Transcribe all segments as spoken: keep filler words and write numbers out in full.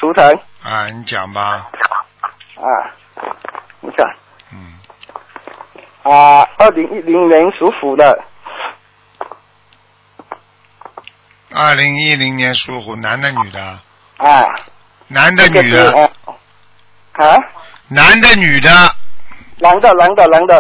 图腾。 啊，你讲吧。 啊，你看。 嗯。 啊，二零一零年属虎的。 二零一零年属虎，男的女的？ 啊。 男的女的？ 啊？ 男的女的？ 男的，男的，男的。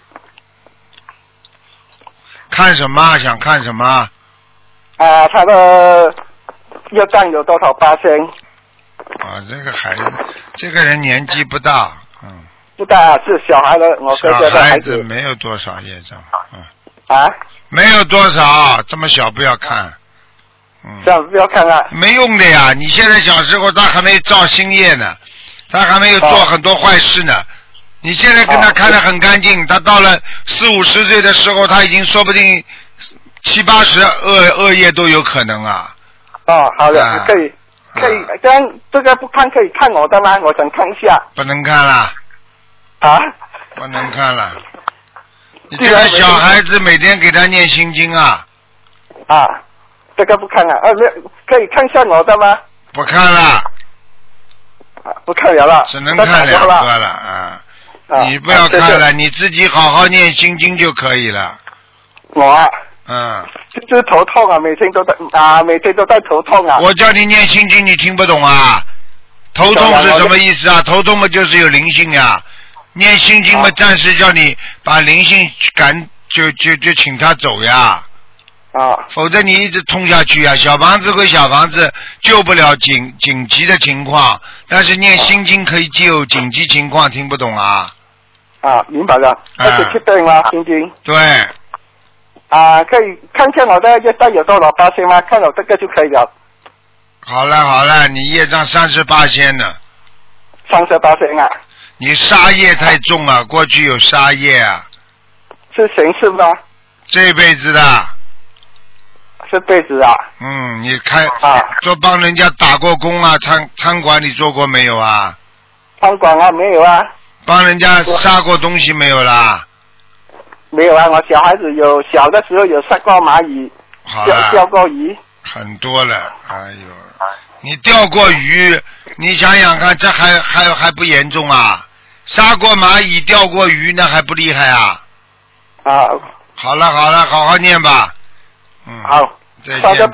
看什么？想看什么？ 啊，他的业障有多少八千？ 啊，这个孩子，这个人年纪不大，嗯。 不大，是小孩的，我哥哥的孩孩子。 子没有多少业障，嗯。 啊？ 没有多少，这么小不要看。嗯。 这样不要看啊。 没用的呀！你现在小时候他还没造新业呢，他还没有做很多坏事呢。哦、你现在跟他看得很干净，他到了四五十岁的时候，他已经说不定七八十恶恶业都有可能啊。 哦，好的， 啊、 可以，可以，这样这个不看可以看我的吗？我想看一下。 不能看了。 啊？ 不能看了。你这个小孩子每天给他念心经啊。 啊。这个不看啊，呃、啊，可以看一下我的吗？ 不看了， 啊、不看了了， 只能看两个了啊！啊你不要看了，啊、你自己好好念心经就可以了。 我啊， 嗯， 就是头痛啊，每天都在啊，每天都在头痛啊。 我叫你念心经，你听不懂啊？头痛是什么意思啊？头痛嘛就是有灵性呀、啊，念心经嘛，暂时叫你把灵性赶，就就就请他走呀。 啊， 否则你一直痛下去啊！小房子归小房子，救不了紧紧急的情况，但是念心经可以救紧急情况，听不懂啊？ 啊，明白了，这是确定吗？心经。 对。 啊，可以看看我的业障有多少八千吗？看我这个就可以了。 好了好了，你业障三十八千呢。 三十八千啊。 你杀业太重了，过去有杀业啊。 是前世吗？ 这辈子的。 这辈子啊。 嗯，你看啊，做帮人家打过工啊，餐餐馆里做过没有啊？ 餐馆啊，没有啊。 帮人家杀过东西没有啦？ 没有啊，我小孩子有小的时候有杀过蚂蚁，钓钓过鱼。 很多了，哎呦，你钓过鱼，你想想看，这还还还不严重啊？杀过蚂蚁，钓过鱼，那还不厉害啊？ 啊。 好了好了，好好念吧。嗯。 好。 再见。